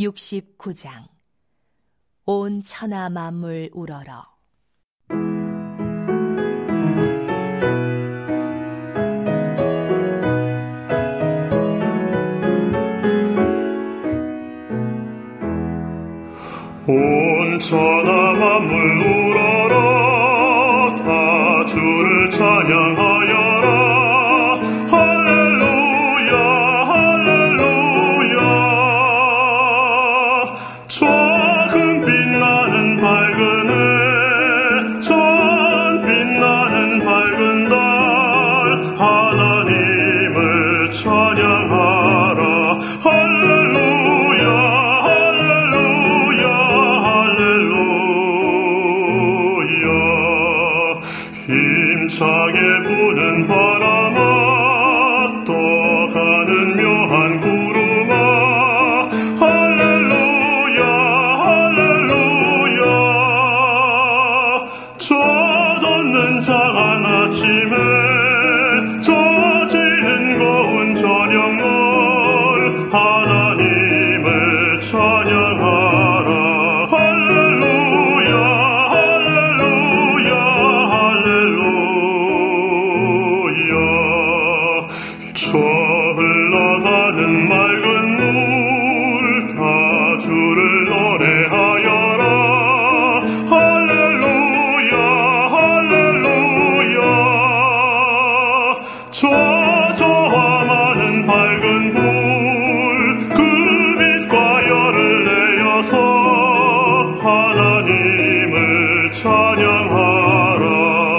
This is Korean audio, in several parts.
69장. 온 천하 만물 우러러. 온 천하 만물 우러러 다 주를 찬양하여라. 할렐루야 할렐루야. 조금 빛나는 밝은 해, 전 빛나는 밝은 달, 하나님을 찬양하라. 할렐루야 힘차게 부는 바람아, 떠가는 묘한 구름아, 할렐루야 할렐루야. 젖없는 장한 아침에, 젖이는 고운 저녁물, 하나님을 찬양하라. 저 흘러가는 맑은 물, 다 주를 노래하여라. 할렐루야 할렐루야. 저저와 많은 밝은 불, 그 빛과 열을 내어서 하나님을 찬양하라.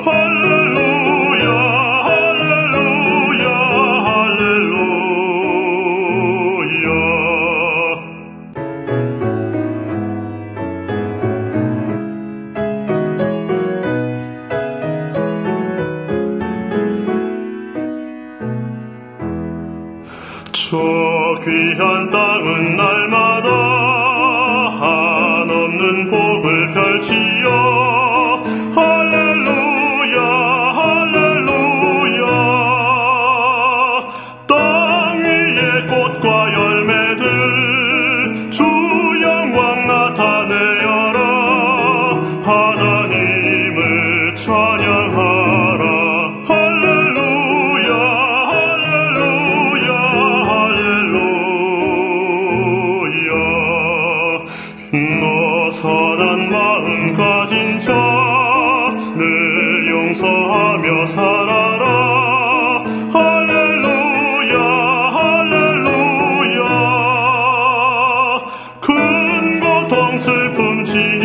저 귀한 땅은 날마다 한없는 복을 펼치어 할렐루야 할렐루야. 땅 위에 꽃과 열매들 주 영광 나타내어라. 하나님을 찬양하라. 너 선한 마음 가진 자, 늘 용서하며 살아라. 할렐루야 할렐루야. 큰 고통 슬픔 지니